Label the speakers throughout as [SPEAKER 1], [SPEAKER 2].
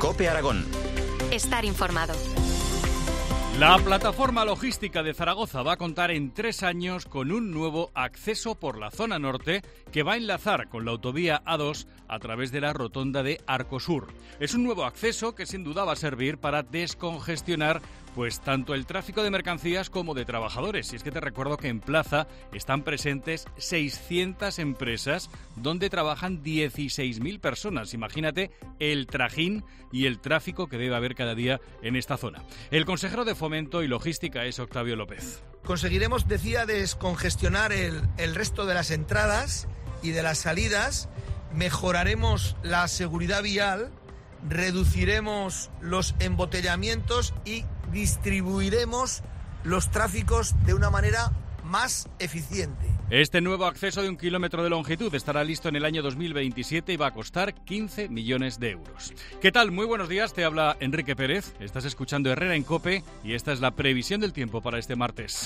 [SPEAKER 1] COPE Aragón.
[SPEAKER 2] Estar informado.
[SPEAKER 3] La plataforma logística de Zaragoza va a contar en 3 años con un nuevo acceso por la zona norte que va a enlazar con la autovía A2 a través de la rotonda de Arcosur. Es un nuevo acceso que sin duda va a servir para descongestionar pues tanto el tráfico de mercancías como de trabajadores. Y es que te recuerdo que en Plaza están presentes 600 empresas donde trabajan 16.000 personas. Imagínate el trajín y el tráfico que debe haber cada día en esta zona. El consejero de Fomento y Logística es Octavio López.
[SPEAKER 4] Conseguiremos, decía, descongestionar el resto de las entradas y de las salidas, mejoraremos la seguridad vial, reduciremos los embotellamientos y distribuiremos los tráficos de una manera más eficiente.
[SPEAKER 3] Este nuevo acceso de 1 kilómetro de longitud estará listo en el año 2027 y va a costar 15 millones de euros. ¿Qué tal? Muy buenos días, te habla Enrique Pérez. Estás escuchando Herrera en COPE y esta es la previsión del tiempo para este martes.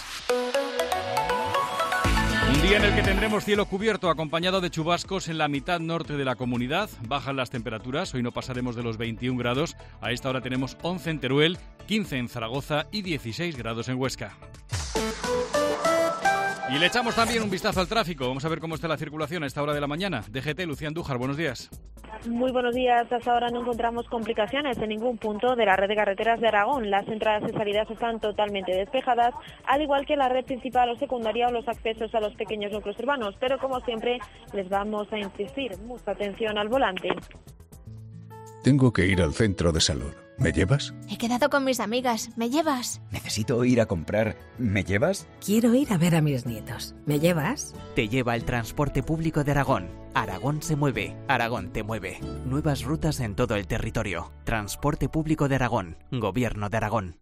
[SPEAKER 3] Un día en el que tendremos cielo cubierto acompañado de chubascos en la mitad norte de la comunidad. Bajan las temperaturas, hoy no pasaremos de los 21 grados. A esta hora tenemos 11 en Teruel, 15 en Zaragoza y 16 grados en Huesca. Y le echamos también un vistazo al tráfico. Vamos a ver cómo está la circulación a esta hora de la mañana. DGT, Lucía Andújar, buenos días.
[SPEAKER 5] Muy buenos días. Hasta ahora no encontramos complicaciones en ningún punto de la red de carreteras de Aragón. Las entradas y salidas están totalmente despejadas, al igual que la red principal o secundaria o los accesos a los pequeños núcleos urbanos. Pero como siempre, les vamos a insistir, mucha atención al volante.
[SPEAKER 6] Tengo que ir al centro de salud. ¿Me llevas?
[SPEAKER 7] He quedado con mis amigas. ¿Me llevas?
[SPEAKER 8] Necesito ir a comprar. ¿Me llevas?
[SPEAKER 9] Quiero ir a ver a mis nietos. ¿Me llevas?
[SPEAKER 10] Te lleva el transporte público de Aragón. Aragón se mueve. Aragón te mueve. Nuevas rutas en todo el territorio. Transporte público de Aragón. Gobierno de Aragón.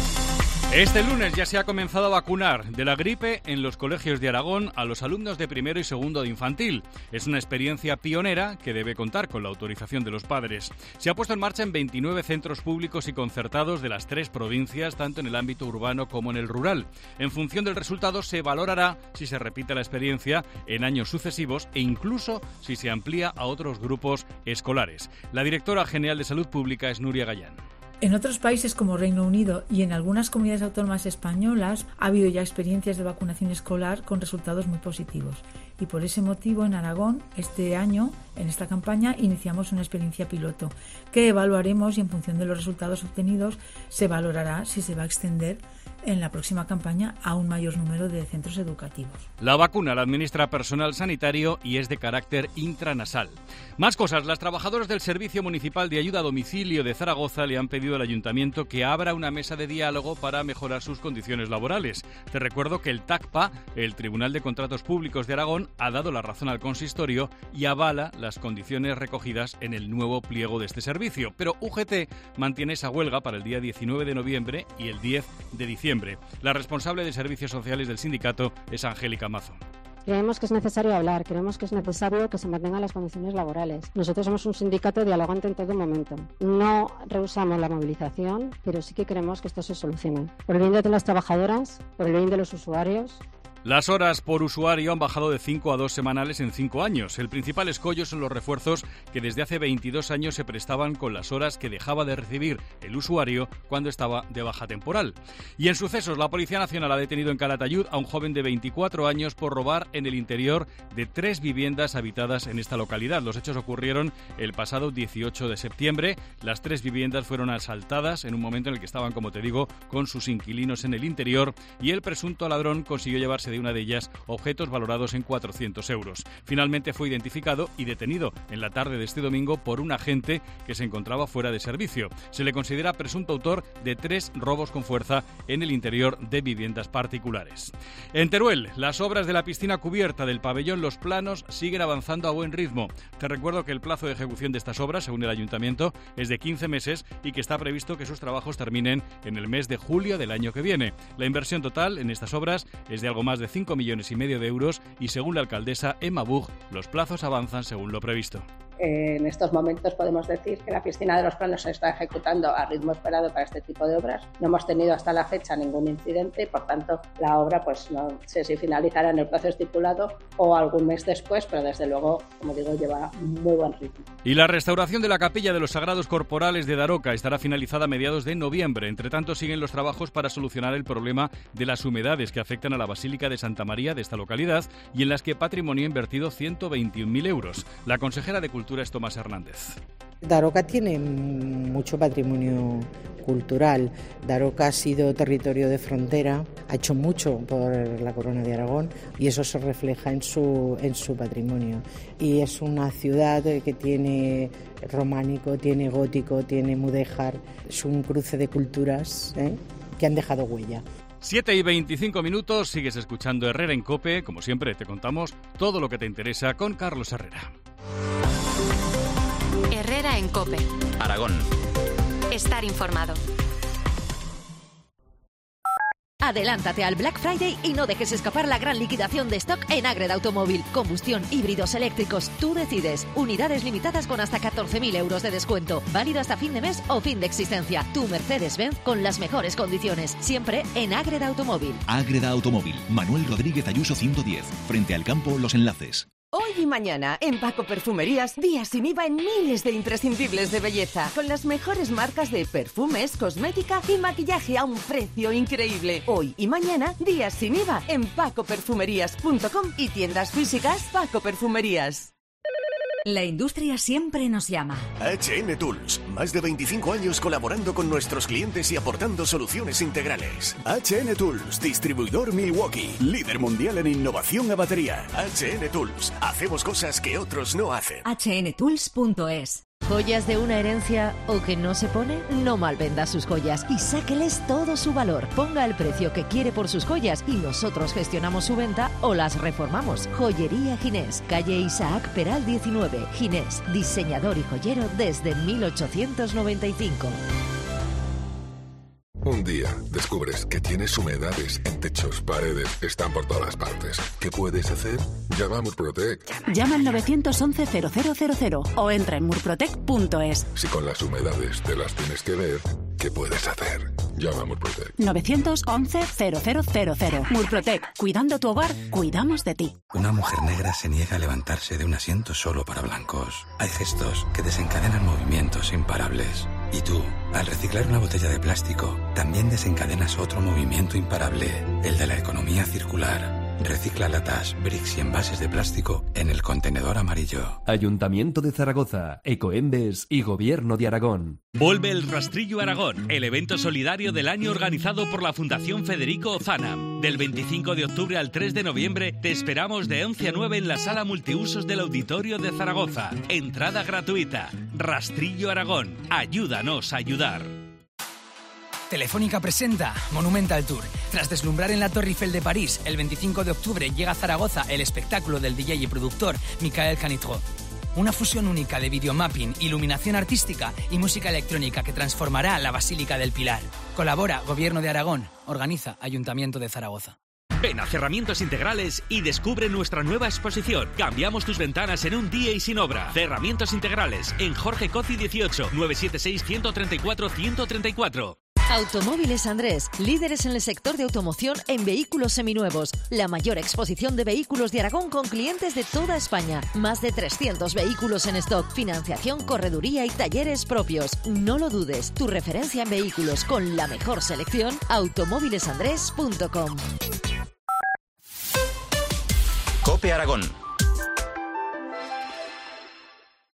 [SPEAKER 3] Este lunes ya se ha comenzado a vacunar de la gripe en los colegios de Aragón a los alumnos de primero y segundo de infantil. Es una experiencia pionera que debe contar con la autorización de los padres. Se ha puesto en marcha en 29 centros públicos y concertados de las 3 provincias, tanto en el ámbito urbano como en el rural. En función del resultado se valorará si se repite la experiencia en años sucesivos e incluso si se amplía a otros grupos escolares. La directora general de Salud Pública es Núria Gallán.
[SPEAKER 11] En otros países como Reino Unido y en algunas comunidades autónomas españolas ha habido ya experiencias de vacunación escolar con resultados muy positivos. Y por ese motivo en Aragón, este año, en esta campaña, iniciamos una experiencia piloto que evaluaremos y en función de los resultados obtenidos se valorará si se va a extender en la próxima campaña a un mayor número de centros educativos.
[SPEAKER 3] La vacuna la administra personal sanitario y es de carácter intranasal. Más cosas. Las trabajadoras del Servicio Municipal de Ayuda a Domicilio de Zaragoza le han pedido al Ayuntamiento que abra una mesa de diálogo para mejorar sus condiciones laborales. Te recuerdo que el TACPA, el Tribunal de Contratos Públicos de Aragón, ha dado la razón al consistorio y avala las condiciones recogidas en el nuevo pliego de este servicio. Pero UGT mantiene esa huelga para el día 19 de noviembre y el 10 de diciembre. La responsable de Servicios Sociales del sindicato es Angélica Mazo.
[SPEAKER 12] Creemos que es necesario hablar, creemos que es necesario que se mantengan las condiciones laborales. Nosotros somos un sindicato dialogante en todo momento. No rehusamos la movilización, pero sí que queremos que esto se solucione. Por el bien de las trabajadoras, por el bien de los usuarios.
[SPEAKER 3] Las horas por usuario han bajado de 5 a 2 semanales en 5 años. El principal escollo son los refuerzos que desde hace 22 años se prestaban con las horas que dejaba de recibir el usuario cuando estaba de baja temporal. Y en sucesos, la Policía Nacional ha detenido en Calatayud a un joven de 24 años por robar en el interior de 3 viviendas habitadas en esta localidad. Los hechos ocurrieron el pasado 18 de septiembre. Las 3 viviendas fueron asaltadas en un momento en el que estaban, como te digo, con sus inquilinos en el interior y el presunto ladrón consiguió llevarse de una de ellas objetos valorados en 400 euros. Finalmente fue identificado y detenido en la tarde de este domingo por un agente que se encontraba fuera de servicio. Se le considera presunto autor de 3 robos con fuerza en el interior de viviendas particulares. En Teruel, las obras de la piscina cubierta del pabellón Los Planos siguen avanzando a buen ritmo. Te recuerdo que el plazo de ejecución de estas obras, según el Ayuntamiento, es de 15 meses y que está previsto que sus trabajos terminen en el mes de julio del año que viene. La inversión total en estas obras es de algo más de 5,5 millones de euros y según la alcaldesa Emma Bug, los plazos avanzan según lo previsto.
[SPEAKER 1] En estos momentos podemos decir que la piscina de los Planos se está ejecutando a ritmo esperado para este tipo de obras. No hemos tenido hasta la fecha ningún incidente y, por tanto, la obra pues no sé si finalizará en el plazo estipulado o algún mes después, pero desde luego, como digo, lleva muy buen ritmo.
[SPEAKER 3] Y la restauración de la capilla de los Sagrados Corporales de Daroca estará finalizada a mediados de noviembre. Entre tanto, siguen los trabajos para solucionar el problema de las humedades que afectan a la Basílica de Santa María de esta localidad y en las que Patrimonio ha invertido 121.000 euros. La consejera de Cultura es Tomás Hernández.
[SPEAKER 13] Daroca tiene mucho patrimonio cultural. Daroca ha sido territorio de frontera, ha hecho mucho por la Corona de Aragón y eso se refleja en su patrimonio. Y es una ciudad que tiene románico, tiene gótico, tiene mudéjar. Es un cruce de culturas que han dejado huella.
[SPEAKER 3] 7:25, sigues escuchando Herrera en COPE. Como siempre, te contamos todo lo que te interesa con Carlos Herrera.
[SPEAKER 2] Herrera en COPE.
[SPEAKER 10] Aragón.
[SPEAKER 2] Estar informado.
[SPEAKER 14] Adelántate al Black Friday y no dejes escapar la gran liquidación de stock en Ágreda Automóvil. Combustión, híbridos, eléctricos, tú decides. Unidades limitadas con hasta 14.000 euros de descuento. Válido hasta fin de mes o fin de existencia. Tu Mercedes-Benz con las mejores condiciones. Siempre en Ágreda Automóvil.
[SPEAKER 15] Ágreda Automóvil. Manuel Rodríguez Ayuso 110. Frente al campo Los Enlaces.
[SPEAKER 16] Hoy y mañana, en Paco Perfumerías, días sin IVA en miles de imprescindibles de belleza, con las mejores marcas de perfumes, cosmética y maquillaje a un precio increíble. Hoy y mañana, días sin IVA en pacoperfumerías.com y tiendas físicas Paco Perfumerías.
[SPEAKER 17] La industria siempre nos llama.
[SPEAKER 18] HN Tools, más de 25 años colaborando con nuestros clientes y aportando soluciones integrales. HN Tools, distribuidor Milwaukee, líder mundial en innovación a batería. HN Tools, hacemos cosas que otros no hacen.
[SPEAKER 17] HNTools.es.
[SPEAKER 14] ¿Joyas de una herencia o que no se pone? No malvenda sus joyas y sáqueles todo su valor. Ponga el precio que quiere por sus joyas y nosotros gestionamos su venta o las reformamos. Joyería Ginés, calle Isaac Peral 19. Ginés, diseñador y joyero desde 1895.
[SPEAKER 19] Un día descubres que tienes humedades en techos, paredes, están por todas partes. ¿Qué puedes hacer? Llama a Murprotec.
[SPEAKER 20] Llama al 911-0000 o entra en murprotec.es.
[SPEAKER 19] Si con las humedades te las tienes que ver, ¿qué puedes hacer? Llama a Murprotec.
[SPEAKER 20] 911-0000. Murprotec. Cuidando tu hogar, cuidamos de ti.
[SPEAKER 21] Una mujer negra se niega a levantarse de un asiento solo para blancos. Hay gestos que desencadenan movimientos imparables. Y tú, al reciclar una botella de plástico, también desencadenas otro movimiento imparable, el de la economía circular. Recicla latas, bricks y envases de plástico en el contenedor amarillo.
[SPEAKER 22] Ayuntamiento de Zaragoza, Ecoembes y Gobierno de Aragón.
[SPEAKER 23] Vuelve el Rastrillo Aragón, el evento solidario del año organizado por la Fundación Federico Ozanam. Del 25 de octubre al 3 de noviembre te esperamos de 11 a 9 en la sala multiusos del Auditorio de Zaragoza. Entrada gratuita. Rastrillo Aragón. Ayúdanos a ayudar.
[SPEAKER 24] Telefónica presenta Monumental Tour. Tras deslumbrar en la Torre Eiffel de París, el 25 de octubre llega a Zaragoza el espectáculo del DJ y productor Michael Canitrot. Una fusión única de videomapping, iluminación artística y música electrónica que transformará la Basílica del Pilar. Colabora Gobierno de Aragón. Organiza Ayuntamiento de Zaragoza.
[SPEAKER 23] Ven a Cerramientos Integrales y descubre nuestra nueva exposición. Cambiamos tus ventanas en un día y sin obra. Cerramientos Integrales en Jorge Coci 18 976 134 134.
[SPEAKER 14] Automóviles Andrés, líderes en el sector de automoción en vehículos seminuevos. La mayor exposición de vehículos de Aragón con clientes de toda España. Más de 300 vehículos en stock, financiación, correduría y talleres propios. No lo dudes, tu referencia en vehículos con la mejor selección, automóvilesandrés.com.
[SPEAKER 10] COPE Aragón.